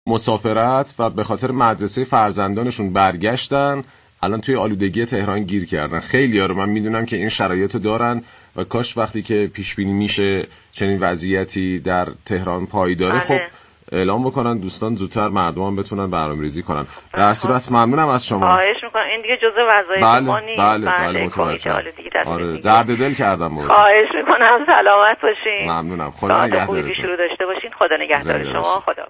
مسافرت و به خاطر مدرسه فرزندانشون برگشتن، الان توی آلودگی تهران گیر کردن. خیلی‌ها رو من میدونم که این شرایطو دارن و کاش وقتی که پیش بینی میشه چنین وضعیتی در تهران پایداره خب اعلام بکنن دوستان، زودتر مردمان بتونن برنامه‌ریزی کنن. در صورت ممنونم از شما. خواهش میکنم، این دیگه جزء وظایف ما نیست. بله متوجهم. آره درد دل کردم بود. خواهش میکنم، سلامت باشین. ممنونم، خدا نگهدارتون. شروع داشته باشین. خدا نگهدار شما. خدا.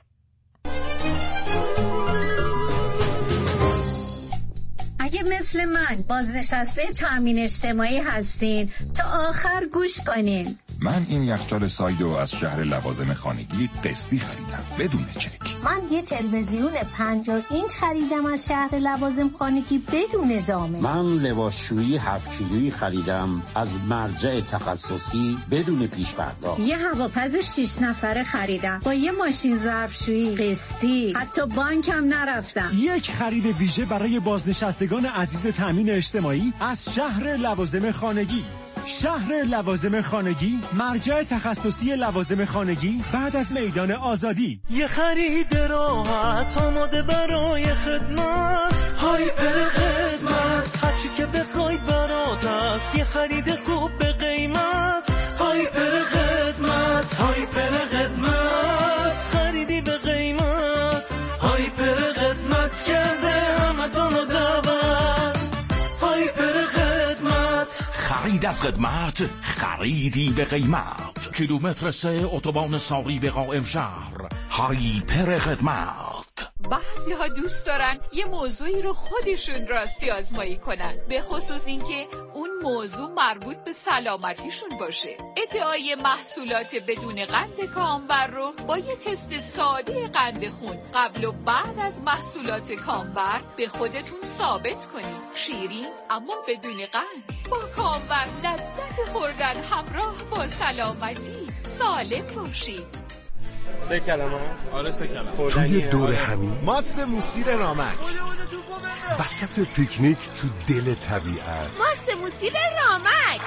اگه مثل من بازنشسته تامین اجتماعی هستین تا آخر گوش کنین. من این یخچال سایدو از شهر لوازم خانگی قسطی خریدم بدون چک. من یه تلویزیون 50 اینچ خریدم از شهر لوازم خانگی بدون ضامن. من لباسشویی 7 کیلویی خریدم از مرجع تخصصی بدون پیش پرداخت. یه هواپز 6 نفره خریدم با یه ماشین ظرفشویی قسطی، حتی بانکم نرفتم. یک خرید ویژه برای بازنشستگان عزیز تامین اجتماعی از شهر لوازم خانگی. شهر لوازم خانگی، مرجع تخصصی لوازم خانگی بعد از میدان آزادی. یه خرید راحت آماده برای خدمت، هایپر خدمت، هرچی که بخوای برات است. یه خرید خوب به قیمت، هایپر خدمت، هایپر خدمت، خریدی به قیمت، هایپر خدمت کرده همتون دعوت، هایپر خدمت. خرید از خدمت، خریدی به قیمت. کیلومتر 3 اتوبان ساری به قائم شهر، هایپر خدمت. بعضی ها دوست دارن یه موضوعی رو خودشون راستی آزمایی کنن، به خصوص اینکه اون موضوع مربوط به سلامتیشون باشه. ادعای محصولات بدون قند کامبر رو با یه تست ساده قند خون قبل و بعد از محصولات کامبر به خودتون ثابت کنید. شیرین اما بدون قند، با کامبر لذت خوردن همراه با سلامتی. سالم باشید. 3 کلمه است؟ آره 3 کلمه. توی دور همین ماست موسیر رامک، وسط پیکنیک تو دل طبیعت. ماست موسیر رامک،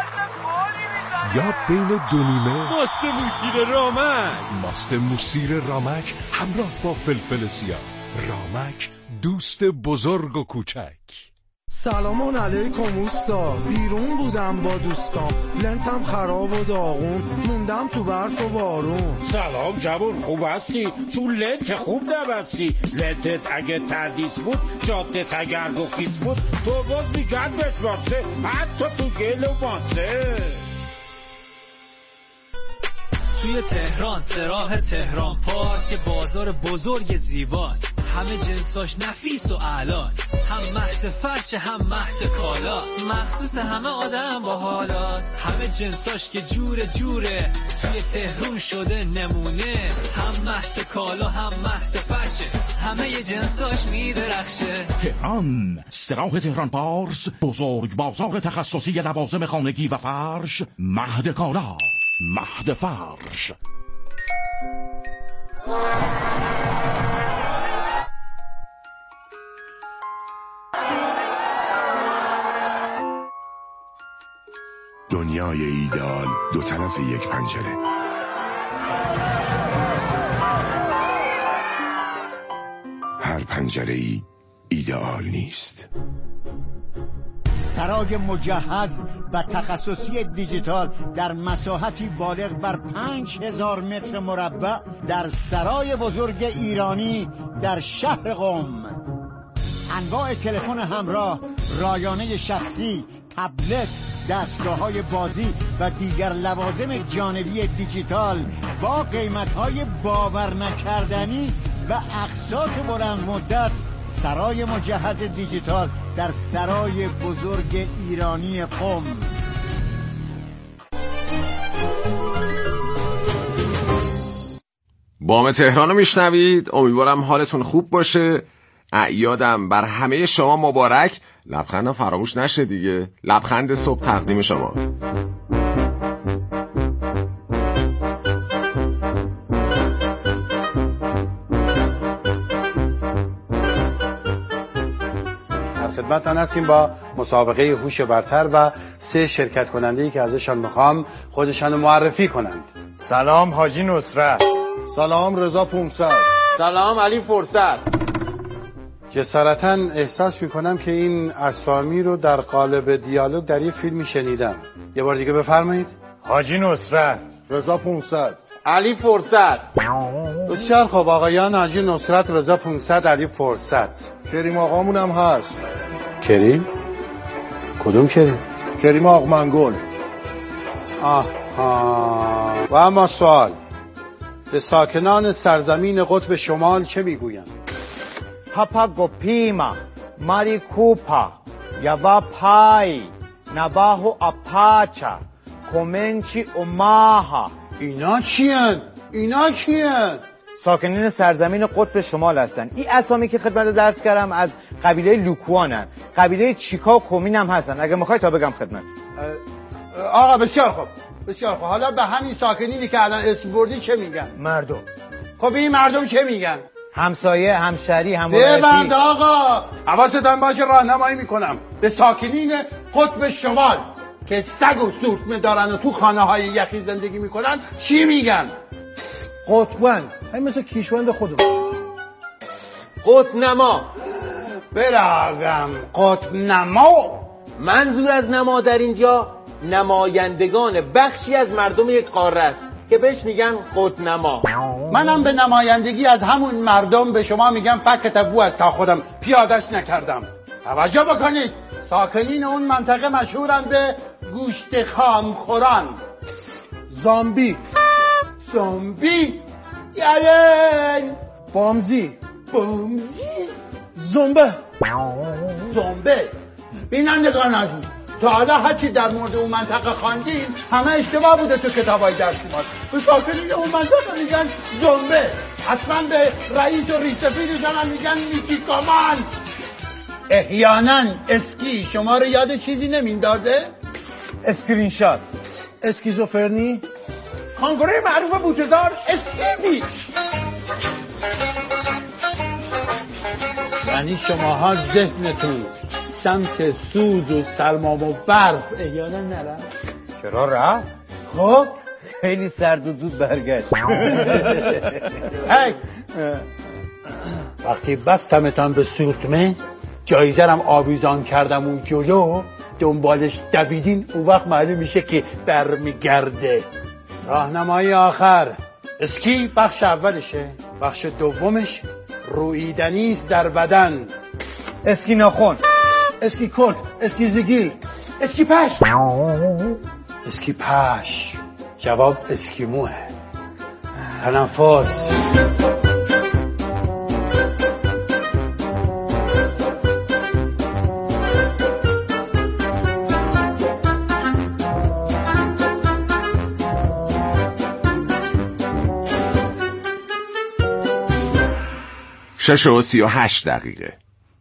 یا بین دو نیمه. ماست موسیر رامک. ماست موسیر رامک همراه با فلفل سیاه. رامک، دوست بزرگ و کوچک. سلام علیکم اوستا، بیرون بودم با دوستام، لنتم خراب و داغون، موندم تو برف و بارون. سلام جوون، خوب هستی؟ تو لنت خوب نبستی. لنتت اگه تردیس بود، جادت اگر گفیت بود، تو باز میگن بتماسه، حتی تو گل و ماسه. توی تهران سراح تهران پارک، یه بازار بزرگ زیباست، همه جنساش نفیس و اعلاست، هم مهد فرش هم مهد کالاست، مخصوص همه آدم با حالاست، همه جنساش که جوره جوره، توی تهران شده نمونه، هم مهد کالا هم مهد فرشه، همه ی جنساش میدرخشه. تهران، سراح تهران پارس، بزرگ بازار تخصصی لوازم خانگی و فرش، مهد کالا، مهد فرش. دنیای ایدئال دو طرف یک پنجره. هر پنجره‌ای ایدئال نیست. سرای مجهز و تخصصی دیجیتال در مساحتی بالغ بر 5000 متر مربع در سرای بزرگ ایرانی در شهر قم. انواع تلفن همراه، رایانه شخصی، تبلت، دستگاه‌های بازی و دیگر لوازم جانبی دیجیتال با قیمت‌های باور نکردنی و اقساط بلند مدت. سرای مجهز دیجیتال در سرای بزرگ ایرانی قم. بام تهران رو میشنوید. امیدوارم حالتون خوب باشه. اعیادم بر همه شما مبارک. لبخندم فراموش نشه دیگه. لبخند صبح تقدیم شما. خدمتتان هستیم با مسابقه هوش برتر و 3 شرکت کننده‌ای که ازشان میخوام خودشان معرفی کنند. سلام حاجی نصرت. سلام رضا 500. سلام علی فرصت. جسارتاً احساس میکنم که این اسامی رو در قالب دیالوگ در یه فیلمی شنیدم. یه بار دیگه بفرمایید. حاجی نصرت. رضا 500. علی فرصت. بسیار خوب آقایان، حاجی نصرت، رضا 500، علی فرصت. کریم آقامون هم هست. کریم؟ کدوم کریم؟ کریم آق منگل. آها. و اما سوال، به ساکنان سرزمین قطب شمال چه میگویند؟ پاپا گوپیما ماریکوپا یوا پای نباهو اپاچا کومنچی اوماها. اینا چیان؟ اینا چیان؟ ساکنین سرزمین قطب شمال هستن. این اسامی که خدمت درس کردم از قبیله لوکوانن. قبیله چیکا و کومین هم هستن. اگه میخوای تا بگم خدمت. آقا بسیار خوب. بسیار خوب. حالا به همین ساکنینی که الان اسم بردی چه میگن؟ مردم. خب این مردم چه میگن؟ همسایه، همشهری، همولایتی. ببند آقا. حواستان باشه راهنمایی میکنم. به ساکنین قطب شمال که سگ و سورتمه دارن و تو خانه های یخی زندگی میکنن چی میگن؟ قطبن. همین مثل کیشوند خودم. قطب نما. براغم قطب نما. منظور از نما در اینجا نمایندگان بخشی از مردم یک قاره است که بهش میگن قطب نما. منم به نمایندگی از همون مردم به شما میگم فکت ابو است تا خودم پیادش نکردم. توجه بکنید، ساکنین اون منطقه مشهورن به گوشت خام خوران. زامبی. زامبی یعنی بامزی. بامزی. زنبه. زنبه. بینندگان عزیز، تا حالا هرچی در مورد اون منطقه خواندین همه اشتباه بوده تو کتابای درسی ما. به ساکنین اون منطقه میگن زنبه. حتما به رئیس و ریسفیدش هم میگن میتیکامان. احیانا اسکی شما رو یاد چیزی نمیندازه؟ اسکرین شات. اسکیزوفرنی. کانگوره معروف بوتزار اسکیبی. یعنی شماها ذهنتون سمت سوز و سرما و برف احیانا نرفت؟ چرا رفت؟ خب خیلی سرد و زود برگشت. وقتی بستمتان به سورتمه جایزرم آویزان کردم اون جلو دنبالش دویدین، اون وقت معلوم میشه که برمیگرده. راهنمای آخر، اسکی بخش اولشه، بخش دومش رویدنیست در بدن. اسکی ناخن. اسکی کل. اسکی زگیل. اسکی پش. اسکی پش. جواب اسکیموه. تنفس. شش و 38 دقیقه.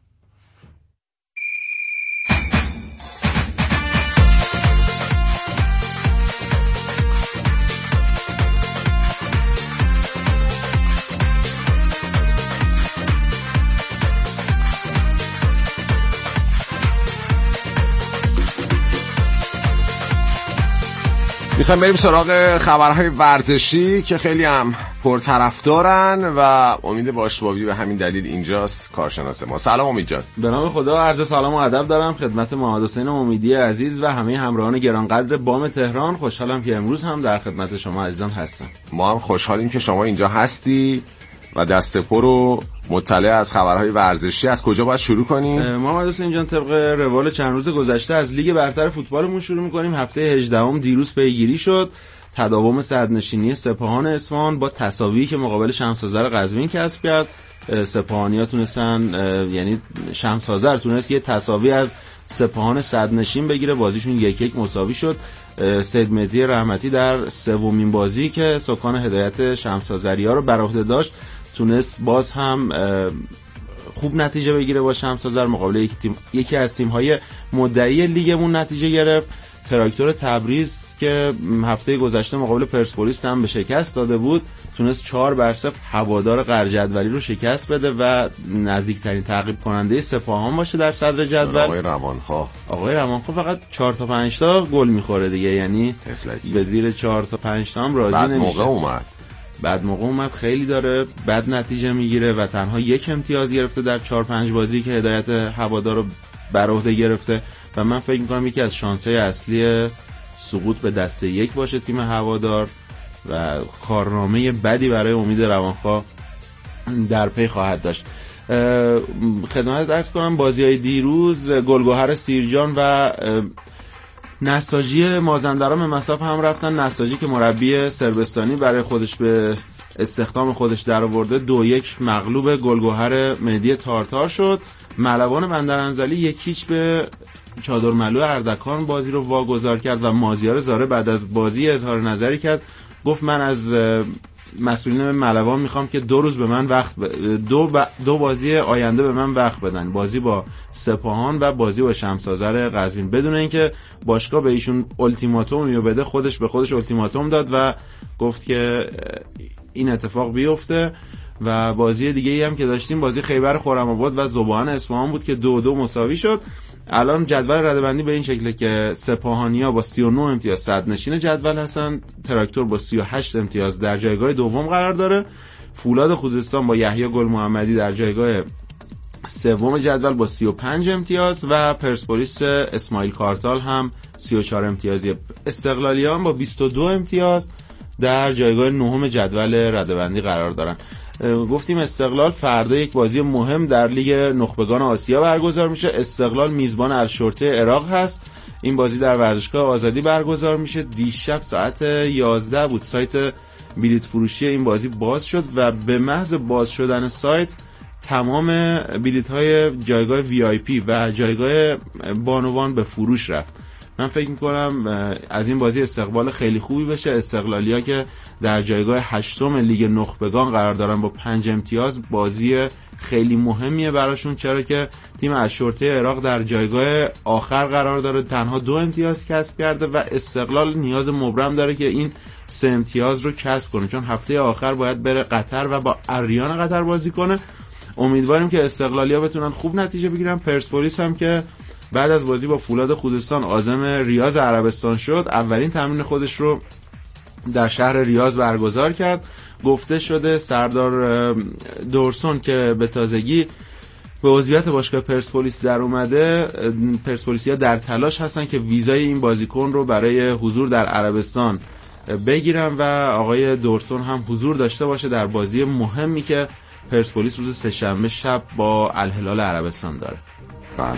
میخوایم بریم سراغ خبرهای ورزشی که خیلی هم پرطرفدارن و امید باشباوی به همین دلیل اینجاست، کارشناس ما. سلام امید جان. به نام خدا، عرض سلام و ادب دارم خدمت محمد حسین امیدی عزیز و همه همراهان گرانقدر بام تهران. خوشحالم که امروز هم در خدمت شما عزیزان هستم. ما هم خوشحالیم که شما اینجا هستی و دست پر و مطلع از خبرهای ورزشی. از کجا باید شروع کنیم؟ محمد حسین جان، طبق روال چند روز گذشته از لیگ برتر فوتبالمون شروع می‌کنیم. هفته 18ام دیروز پیگیری شد. تداوم صدرنشینی سپاهان اصفهان با تساوی که مقابل شمس آذر قزوین کسب کرد. سپاهانی‌ها تونستن، یعنی شمس آذر تونست یه تساوی از سپاهان صدرنشین بگیره. بازیشون 1-1 مساوی شد. سید مهدی رحمتی در سومین بازی که سکان هدایت شمس آذری‌ها رو بر عهده داشت تونست باز هم خوب نتیجه بگیره با شمس آذر. مقابل یکی از تیم‌های مدعی لیگمون نتیجه گرفت. تراکتور تبریز که هفته گذشته مقابل پرسپولیس هم به شکست داده بود تونست 4-0 هوادار قرجدولی رو شکست بده و نزدیکترین تعقیب کننده سپاهان باشه در صدر جدول. آقای روانخواه فقط 4 تا 5 تا گل میخوره دیگه، یعنی به زیر 4 تا 5 تا هم راضی نمیشه. موقع اومد. بعد موقع اومد خیلی داره بد نتیجه میگیره و تنها 1 امتیاز گرفته در 4-5 بازی که هدایت هوادار رو بر عهده گرفته و من فکر میکنم یکی از شانس‌های اصلی سقوط به دسته 1 باشه تیم هوادار و کارنامه بدی برای امید روانخواه در پی خواهد داشت. خدمت عرض کنم بازی‌های دیروز گلگهر سیرجان و نساجی مازندران به مصاف هم رفتن. نساجی که مربی سربستانی برای خودش به استخدام خودش در آورده 2-1 مغلوب گلگهر مهدی تارتار شد. ملوان بندرانزلی 1-0 به چادرملو اردکان بازی رو واگذار کرد و مازیار زاره بعد از بازی اظهار نظری کرد، گفت من از مسئولین ملوان میخوام که 2 روز به من وقت دو بازی آینده به من وقت بدن، بازی با سپاهان و بازی با شمس‌آذر قزوین، بدون اینکه باشگاه به ایشون التیماتومی بده خودش به خودش التیماتوم داد و گفت که این اتفاق بیفته. و بازی دیگه ای هم که داشتیم بازی خیبر خرم‌آباد و ذوبان اصفهان بود که 2-2 مساوی شد. الان جدول رده‌بندی به این شکله که سپاهانیا با 39 امتیاز صدرنشین جدول هستن، تراکتور با 38 امتیاز در جایگاه دوم قرار داره، فولاد خوزستان با یحیی گل محمدی در جایگاه سوم جدول با 35 امتیاز و پرسپولیس اسماعیل کارتال هم 34 امتیازی. استقلالیان با 22 امتیاز در جایگاه نهم جدول رده‌بندی قرار دارن. گفتیم استقلال فردا یک بازی مهم در لیگ نخبگان آسیا برگزار میشه. استقلال میزبان الشرطه عراق هست. این بازی در ورزشگاه آزادی برگزار میشه. دیشب ساعت 11 بود سایت بلیط فروشی این بازی باز شد و به محض باز شدن سایت تمام بلیط‌های جایگاه VIP و جایگاه بانوان به فروش رفت. من فکر میکنم از این بازی استقبال خیلی خوبی بشه. استقلالیا که در جایگاه 8 لیگ نخبگان قرار دارن با 5 امتیاز، بازی خیلی مهمیه براشون، چرا که تیم الشرطه عراق در جایگاه آخر قرار داره، تنها 2 امتیاز کسب کرده و استقلال نیاز مبرم داره که این 3 امتیاز رو کسب کنه، چون هفته آخر باید بره قطر و با اریان قطر بازی کنه. امیدواریم که استقلالیا بتونن خوب نتیجه بگیرن. پرسپولیس هم که بعد از بازی با فولاد خوزستان عازم ریاض عربستان شد، اولین تمرین خودش رو در شهر ریاض برگزار کرد. گفته شده سردار دورسون که به تازگی به عضویت باشگاه پرسپولیس در اومده، پرسپولیسیا در تلاش هستن که ویزای این بازیکن رو برای حضور در عربستان بگیرن و آقای دورسون هم حضور داشته باشه در بازی مهمی که پرسپولیس روز سه‌شنبه شب با الهلال عربستان داره. بله.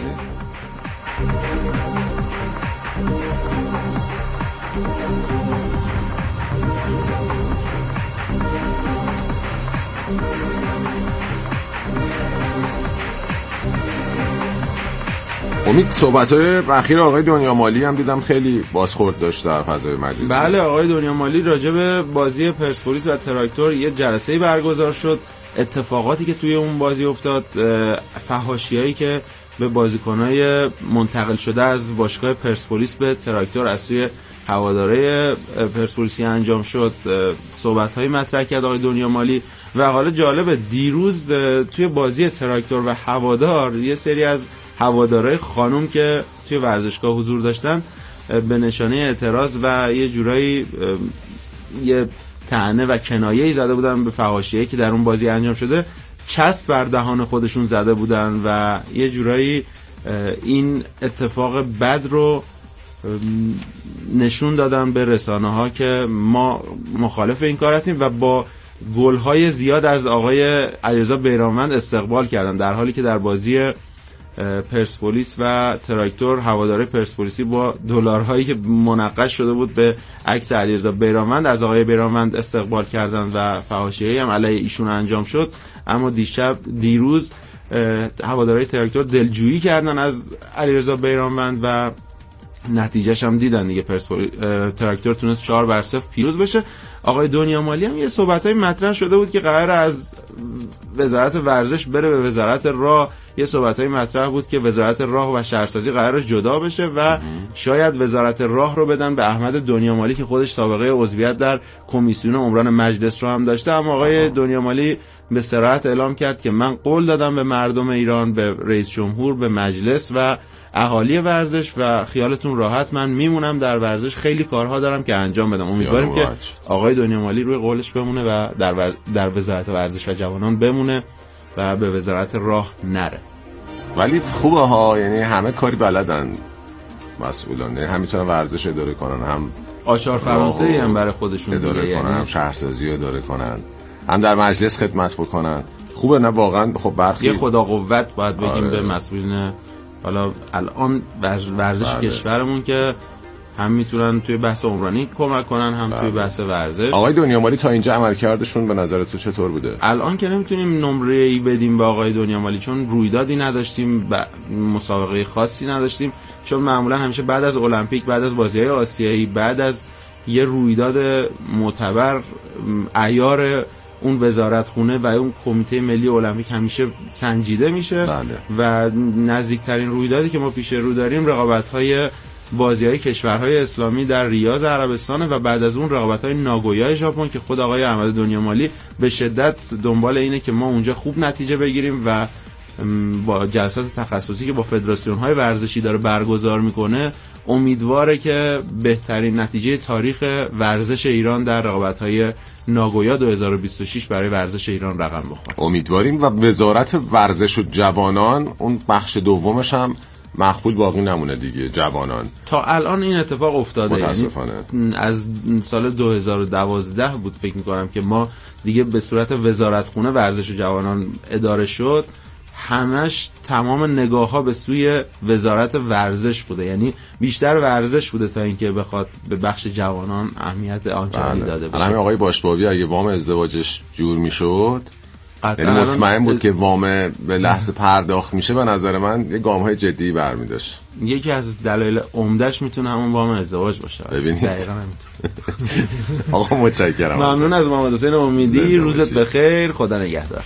امید صحبت‌های اخیر آقای دنیامالی هم دیدم خیلی بازخورد داشت در فضای مجازی. بله، آقای دنیامالی راجع به بازی پرسپولیس و تراکتور یه جلسه‌ای برگزار شد. اتفاقاتی که توی اون بازی افتاد، فحاشیایی که به بازیکن‌های منتقل شده از باشگاه پرسپولیس به تراکتور از سوی هواداره پرسپولیسی انجام شد، صحبت‌های مطرح کرد آقای دنیامالی. و حالا جالبه دیروز توی بازی تراکتور و هوادار یه سری از هوادارهای خانم که توی ورزشگاه حضور داشتن به نشانه اعتراض و یه جورایی یه طعنه و کنایه‌ای زده بودن به فحاشیایی که در اون بازی انجام شده، چسب بر دهان خودشون زده بودن و یه جورایی این اتفاق بد رو نشون دادن به رسانه‌ها که ما مخالف این کار هستیم و با گل‌های زیاد از آقای علیرضا بیرانوند استقبال کردن، در حالی که در بازی پرسپولیس و تراکتور هواداره پرسپولیسی با دلارهایی که منقش شده بود به عکس علیرضا بیرانوند از آقای بیرانوند استقبال کردن و فحاشیایی هم علیه ایشون انجام شد. اما دیروز هواداره تراکتور دلجویی کردن از علیرضا بیرانوند و نتیجهش هم دیدن دیگه، تراکتور تونست 4-0 پیروز بشه. آقای دنیامالی هم یه صحبتای مطرح شده بود که قرار از وزارت ورزش بره به وزارت راه، یه صحبتای مطرح بود که وزارت راه و شهرسازی قرار جدا بشه و شاید وزارت راه رو بدن به احمد دنیامالی که خودش سابقه عضویت در کمیسیون عمران مجلس رو هم داشته. اما آقای دنیامالی به صراحت اعلام کرد که من قول دادم به مردم ایران، به رئیس جمهور، به مجلس و اهالی ورزش و خیالتون راحت، من میمونم در ورزش، خیلی کارها دارم که انجام بدم. امیدواریم که آقای دنیامالی روی قولش بمونه و در وزارت ورزش و جوانان بمونه و به وزارت راه نره. ولی خوبه ها، یعنی همه کاری بلدن مسئولان، هم میتونن ورزش اداره کنن، هم آچار فرانسه‌ای هم برای خودشون اداره کنن، هم شهرسازی اداره کنن، هم در مجلس خدمت بکنن. خوبه نه واقعا. خب برخی یه خدا قوت باید بگیم به مسئولین حالا الان ورزش کشورمون که هم میتونن توی بحث عمرانی کمک کنن، هم توی بحث ورزش. آقای دنیامالی تا اینجا عملکردشون به نظر تو چطور بوده؟ الان که نمیتونیم نمره‌ای بدیم به آقای دنیامالی چون رویدادی نداشتیم، مسابقه خاصی نداشتیم، چون معمولا همیشه بعد از المپیک، بعد از بازی‌های آسیایی، بعد از یه رویداد معتبر، عیار اون وزارتخونه و اون کمیته ملی المپیک همیشه سنجیده میشه. بله. و نزدیکترین رویدادی که ما پیش رو داریم رقابت‌های بازی‌های کشورهای اسلامی در ریاض عربستان و بعد از اون رقابت‌های ناگویا ژاپن که خود آقای احمد دنیامالی به شدت دنبال اینه که ما اونجا خوب نتیجه بگیریم و با جلسات تخصصی که با فدراسیون‌های ورزشی داره برگزار میکنه امیدواره که بهترین نتیجه تاریخ ورزش ایران در رقابت‌های ناگویا 2026 برای ورزش ایران رقم بخوره. امیدواریم. و وزارت ورزش و جوانان اون بخش دومش هم مخفول باقی نمونه دیگه، جوانان. تا الان این اتفاق افتاده، متاسفانه. یعنی از سال 2012 بود فکر می‌کنم که ما دیگه به صورت وزارتخونه ورزش و جوانان اداره شد، همش تمام نگاه‌ها به سوی وزارت ورزش بوده، یعنی بیشتر ورزش بوده تا اینکه بخواد به بخش جوانان اهمیت آنچنانی داده بشه. همین آقای باشبابی اگه وام ازدواجش جور میشد، یعنی مطمئن بود که وام به لحظه پرداخت میشه، به نظر من یه گام‌های جدی برمی‌داشت. یکی از دلایل عمده‌اش میتونه همون وام ازدواج باشه. ببینید دقیقاً همینطور. آقا متشکرم. ممنون از محمد حسین امیدی. روزت بخیر، خدا نگهدار.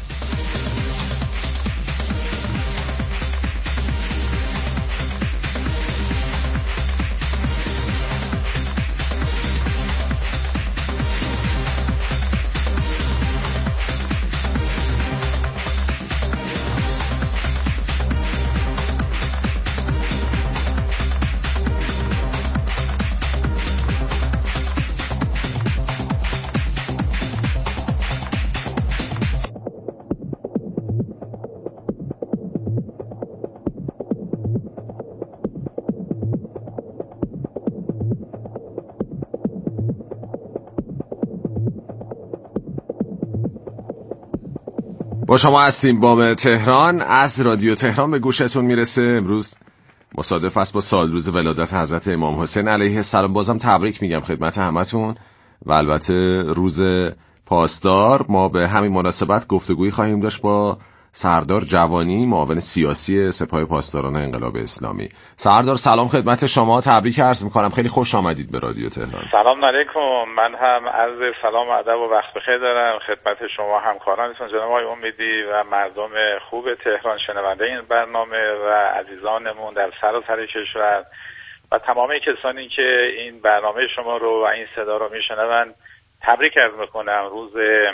با شما هستیم بام تهران از رادیو تهران به گوشتون میرسه. امروز مصادف است با سالروز ولادت حضرت امام حسین علیه السلام. بازم تبریک میگم خدمت همتون و البته روز پاسدار ما به همین مناسبت گفتگویی خواهیم داشت با سردار جوانی، معاون سیاسی سپاه پاسداران انقلاب اسلامی. سردار سلام خدمت شما، تبریک عرض میکنم، خیلی خوش آمدید به رادیو تهران. سلام علیکم. من هم عرض سلام و ادب و وقت بخیر دارم خدمت شما همکارانتون جناب آقای امیدی و مردم خوب تهران، شنونده این برنامه و عزیزانمون در سراسر کشور و تمام کسانی که این برنامه شما رو و این صدا رو میشنوند. تبریک عرض میکنم روز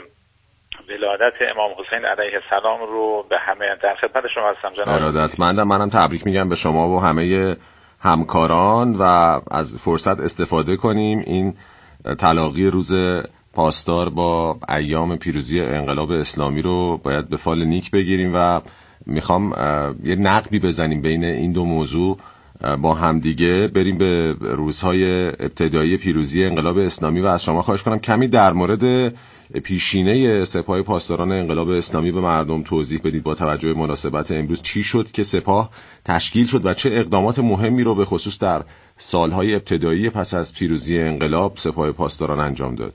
ولادت امام حسین علیه السلام رو به همه. در خدمت شما هستم جناب. ارادتمندم. منم تبریک میگم به شما و همه همکاران و از فرصت استفاده کنیم این تلاقی روز پاسدار با ایام پیروزی انقلاب اسلامی رو باید به فال نیک بگیریم و میخوام یه نقبی بزنیم بین این دو موضوع با همدیگه، بریم به روزهای ابتدایی پیروزی انقلاب اسلامی و از شما خواهش کنم کمی در مورد پیشینه سپاه پاسداران انقلاب اسلامی به مردم توضیح بدید. با توجه به مناسبت امروز چی شد که سپاه تشکیل شد و چه اقدامات مهمی رو به خصوص در سالهای ابتدایی پس از پیروزی انقلاب سپاه پاسداران انجام داد؟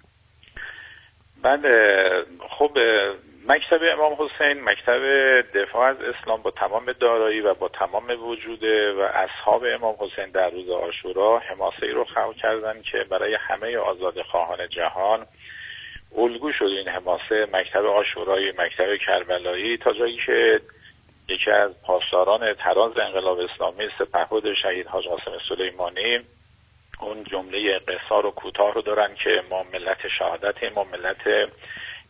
بله، خب مکتب امام حسین، مکتب دفاع از اسلام با تمام دارایی و با تمام وجوده و اصحاب امام حسین در روز عاشورا حماسه‌ای رو خلق کردن که برای همه آزادخواهان جهان الگو شد. این حماسه مکتب عاشورایی، مکتب کربلایی، تا جایی که یکی از پاسداران تراز انقلاب اسلامی سپهبد شهید حاج قاسم سلیمانی اون جمله قصار و کوتاه رو دارن که ما ملت شهادتیم، ما ملت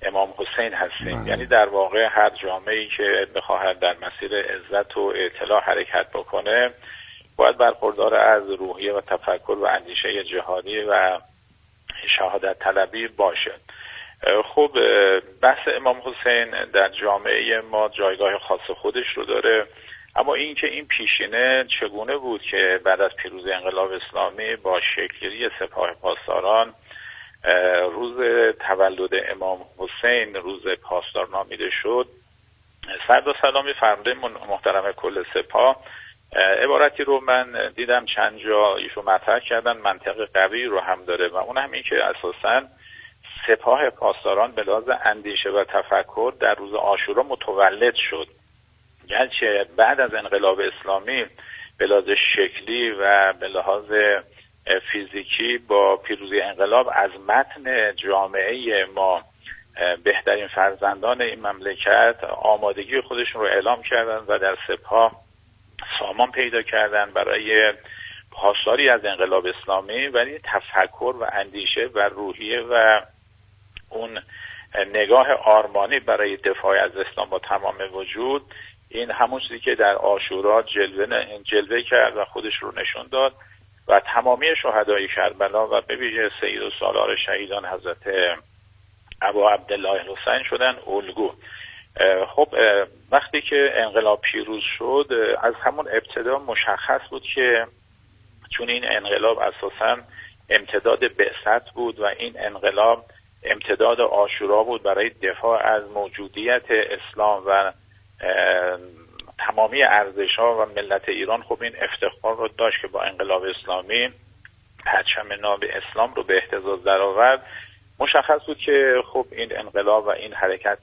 امام حسین هستیم. یعنی در واقع هر جامعه‌ای که بخواهد در مسیر عزت و اطلاع حرکت بکنه باید برخوردار از روحیه و تفکر و اندیشه جهادی و شهادت طلبی باشه. خب بحث امام حسین در جامعه ما جایگاه خاص خودش رو داره، اما این که این پیشینه چگونه بود که بعد از پیروزی انقلاب اسلامی با شکلگیری سپاه پاسداران روز تولد امام حسین روز پاسدار نامیده شد، سرد سلامی فرمانده محترم کل سپاه عبارتی رو من دیدم چند جا ایشون مطرح کردن، منطق قوی رو هم داره و اون هم این که اساساً سپاه پاسداران به لحاظ اندیشه و تفکر در روز عاشورا متولد شد، گرچه بعد از انقلاب اسلامی به لحاظ شکلی و به لحاظ فیزیکی با پیروزی انقلاب از متن جامعه ما بهترین فرزندان این مملکت آمادگی خودشون رو اعلام کردن و در سپاه سامان پیدا کردن برای پاسداری از انقلاب اسلامی، ولی تفکر و اندیشه و روحیه و اون نگاه آرمانی برای دفاع از اسلام با تمام وجود، این همون چیزی که در عاشورا جلوه کرد و خودش رو نشون داد و تمامی شهدای کربلا و به ویژه سید السالار شهیدان حضرت ابا عبدالله الحسین شدن الگو. خب وقتی که انقلاب پیروز شد از همون ابتدا مشخص بود که چون این انقلاب اساساً امتداد بعثت بود و این انقلاب امتداد عاشورا بود برای دفاع از موجودیت اسلام و تمامی ارزش‌ها و ملت ایران، خب این افتخار رو داشت که با انقلاب اسلامی پرچم ناب اسلام رو به اهتزاز درآورد. مشخص بود که خب این انقلاب و این حرکت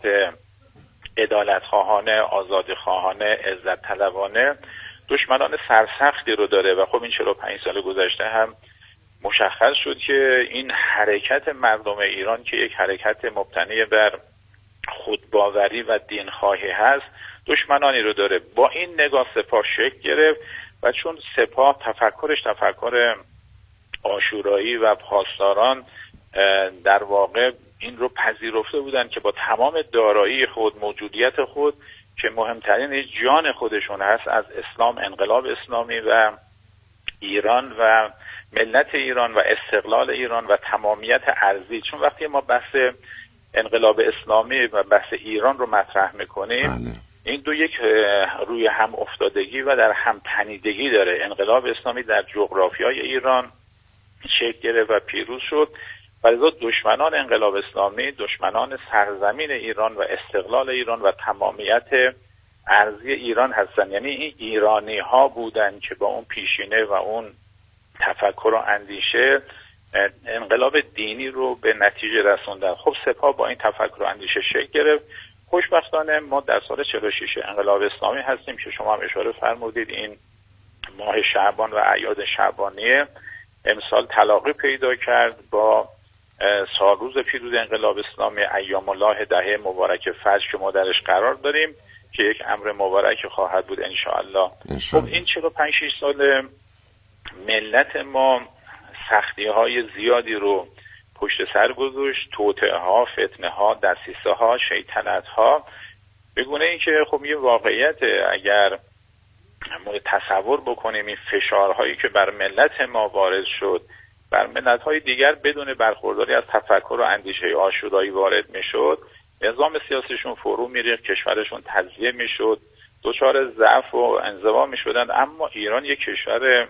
عدالت‌خواهانه، آزادی‌خواهانه، عزت طلبانه دشمنان سرسختی رو داره و خب این 45 سال گذشته هم مشخص شد که این حرکت مردم ایران که یک حرکت مبتنی بر خودباوری و دینخواهی هست دشمنانی رو داره. با این نگاه سپاه شکل گرفت و چون سپاه تفکرش تفکر عاشورایی و پاسداران در واقع این رو پذیرفته بودن که با تمام دارایی خود، موجودیت خود که مهمترین جان خودشون هست از اسلام، انقلاب اسلامی و ایران و ملت ایران و استقلال ایران و تمامیت ارضی، چون وقتی ما بحث انقلاب اسلامی و بحث ایران رو مطرح میکنیم این دو یک روی هم افتادگی و در هم تنیدگی داره. انقلاب اسلامی در جغرافیای ایران شکل گرفت و پیروز شد و لذا دشمنان انقلاب اسلامی دشمنان سرزمین ایران و استقلال ایران و تمامیت ارضی ایران هستن. یعنی این ایرانی ها بودن که با اون پیشینه و اون تفکر و اندیشه انقلاب دینی رو به نتیجه رسوندن. خب سپاه با این تفکر و اندیشه شکل گرفت. خوشبختانه ما در سال 46 انقلاب اسلامی هستیم که شما هم اشاره فرمودید این ماه شعبان و اعیاد شعبانیه امسال تلاقی پیدا کرد با سالروز پیروزی انقلاب اسلامی ایام الله دهه مبارک فجر که ما درش قرار داریم که یک امر مبارک خواهد بود انشاءالله. خب این 45 سال ملت ما سختی های زیادی رو پشت سر گذاشت، توطئه ها، فتنه ها، دسیسه ها، شیطنت ها، به گونه این که خب یه واقعیت اگر ما تصور بکنیم این فشارهایی که بر ملت ما وارد شد بر ملت های دیگر بدون برخورداری از تفکر و اندیشه عاشورایی وارد میشد، نظام سیاسیشون فرو میریخت، کشورشون تجزیه میشد، دچار ضعف و انزوا میشدن. اما ایران یک کشور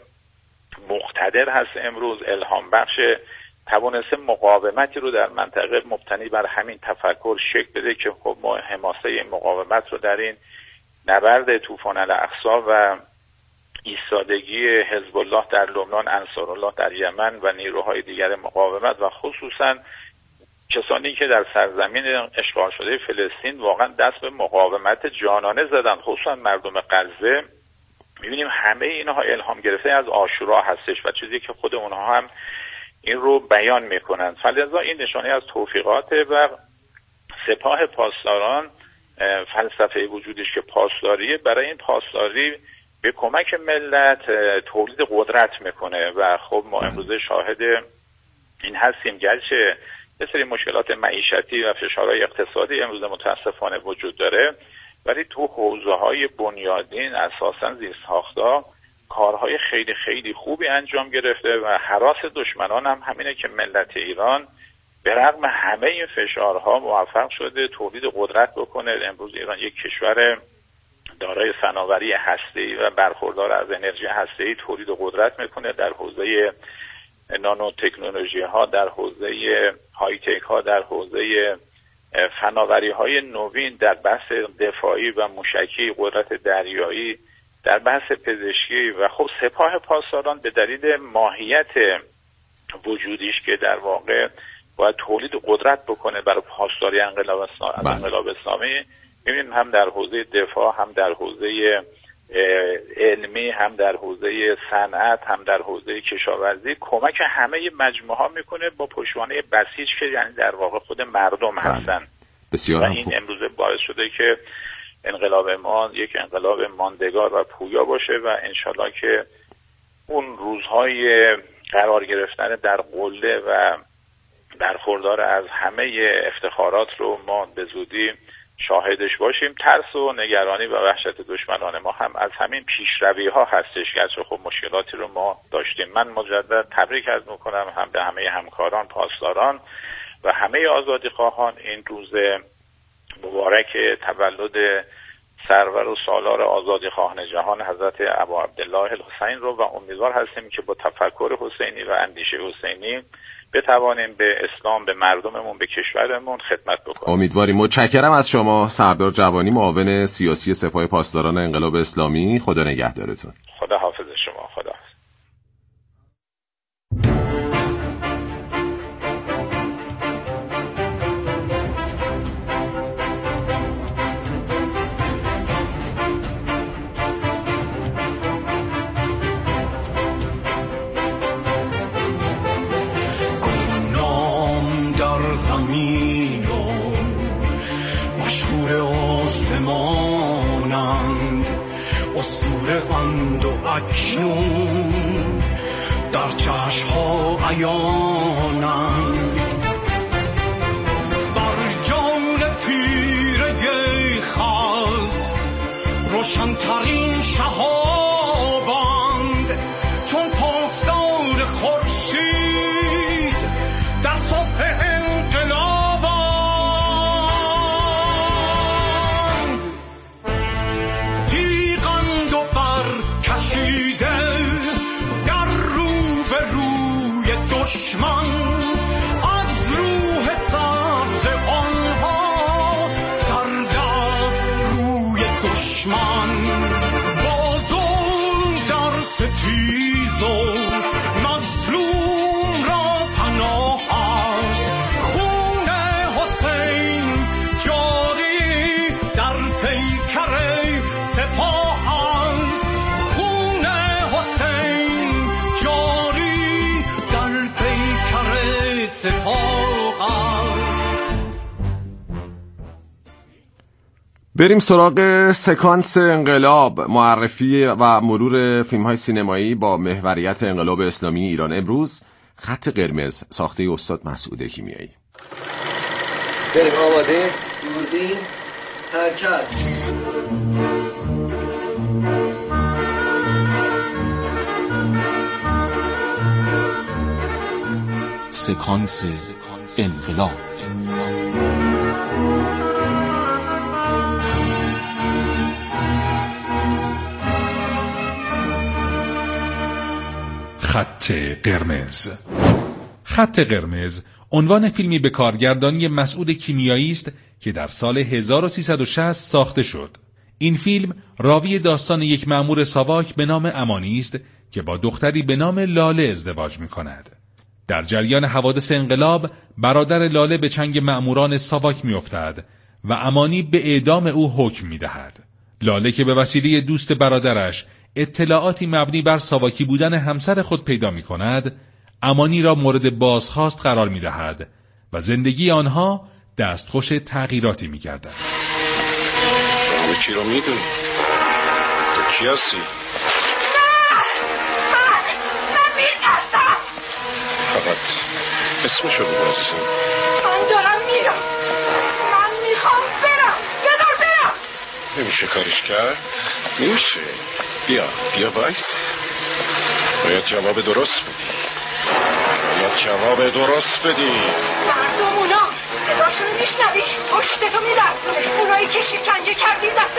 مقتدر هست، امروز الهام بخش، توانسته مقاومتی رو در منطقه مبتنی بر همین تفکر شکل بده که خب ما حماسه مقاومت رو در این نبرد طوفان الاقصی و ایستادگی حزب الله در لبنان، انصارالله در یمن و نیروهای دیگر مقاومت و خصوصا کسانی که در سرزمین اشغال شده فلسطین واقعا دست به مقاومت جانانه زدن، خصوصا مردم غزه، می‌بینیم همه اینها الهام گرفته از عاشورا هستش و چیزی که خود اونها هم این رو بیان میکنن. فلذا این نشانه از توفیقات و سپاه پاسداران فلسفه وجودش که پاسداریه، برای این پاسداری به کمک ملت تولید قدرت میکنه و خب ما امروز شاهد این هستیم. گرچه یه سری مشکلات معیشتی و فشارهای اقتصادی امروز متاسفانه وجود داره، ولی تو حوزه‌های بنیادین اساساً زیرساخت‌ها کارهای خیلی خیلی خوبی انجام گرفته و هراس دشمنان هم همینه که ملت ایران به رغم همه این فشارها موفق شده تولید قدرت بکنه. امروز ایران یک کشور دارای فناوری هسته‌ای و برخوردار از انرژی هسته‌ای تولید قدرت میکنه در حوزه نانو تکنولوژی ها، در حوزه های تک ها، در حوزه فناوری های نوین، در بحث دفاعی و موشکی، قدرت دریایی، در بحث پزشکی و خب سپاه پاسداران به دلیل ماهیت وجودیش که در واقع باید تولید قدرت بکنه برای پاسداری انقلاب اسلامی، می‌بینیم هم در حوزه دفاع، هم در حوزه علمی، هم در حوزه صنعت، هم در حوزه کشاورزی کمک همه مجموعه ها میکنه با پشتوانه بسیج که یعنی در واقع خود مردم هستن. بسیار و این امروز باعث شده که انقلاب ما یک انقلاب ماندگار و پویا باشه و انشالله که اون روزهای قرار گرفتن در قله و برخوردار از همه افتخارات رو ما به زودی شاهدش باشیم. ترس و نگرانی و وحشت دشمنان ما هم از همین پیشروی ها هستش که خب مشکلاتی رو ما داشتیم. من مجدد تبریک عرض میکنم هم به همه همکاران، پاسداران و همه آزادی خواهان این روز مبارک تولد سرور و سالار آزادی خواهان جهان حضرت ابا عبدالله الحسین رو و امیدوار هستیم که با تفکر حسینی و اندیشه حسینی بتوانیم به اسلام، به مردممون، به کشورمون خدمت بکنیم. امیدواریم. متشکرم از شما سردار جوانی، معاون سیاسی سپاه پاسداران انقلاب اسلامی. خدا نگهدارتون. خدا حافظ شما. خدا حافظ. زمین و مشهور آسمانند، اسطوره اند و اکنون در چشم‌ها عیانند. بر جان تیره خز روشن‌ترین شهابند، چون پاسدار خورشید در صبح دشمن از روح سبز آنها سردست روی دشمن، با ظلم در ستیز و مظلوم را پناه است. خون حسین جاری در پیکر سپاه است. خون حسین جاری در پیکر سپاه است. بریم سراغ سکانس انقلاب، معرفی و مرور فیلم‌های سینمایی با محوریت انقلاب اسلامی ایران امروز. خط قرمز، ساخته استاد مسعود کیمیایی. بریم. آماده؟ دوربین حرکت. سکانس انقلاب. خط قرمز. خط قرمز عنوان فیلمی به کارگردانی مسعود کیمیایی است که در سال 1360 ساخته شد. این فیلم راوی داستان یک مأمور ساواک به نام امانی است که با دختری به نام لاله ازدواج می‌کند. در جریان حوادث انقلاب برادر لاله به چنگ مأموران ساواک می‌افتد و امانی به اعدام او حکم می‌دهد. لاله که به وسیله دوست برادرش اطلاعاتی مبنی بر ساواکی بودن همسر خود پیدا می‌کند، امانی را مورد بازخواست قرار می‌دهد و زندگی آنها دستخوش تغییراتی می‌گردد. کی رو می‌دونی؟ تو کی هستی؟ من می‌ترسم. اسمشو بگو عزیزم. من دارم میرم. من میخوام برم. بذار برم. نمیشه کارش کرد؟ میشه. بیا بایست. باید جواب درست بدی. مردم اونا صداشون میشنوی؟ پشتتو میلرزونه. اونایی که شکنجه کردی دست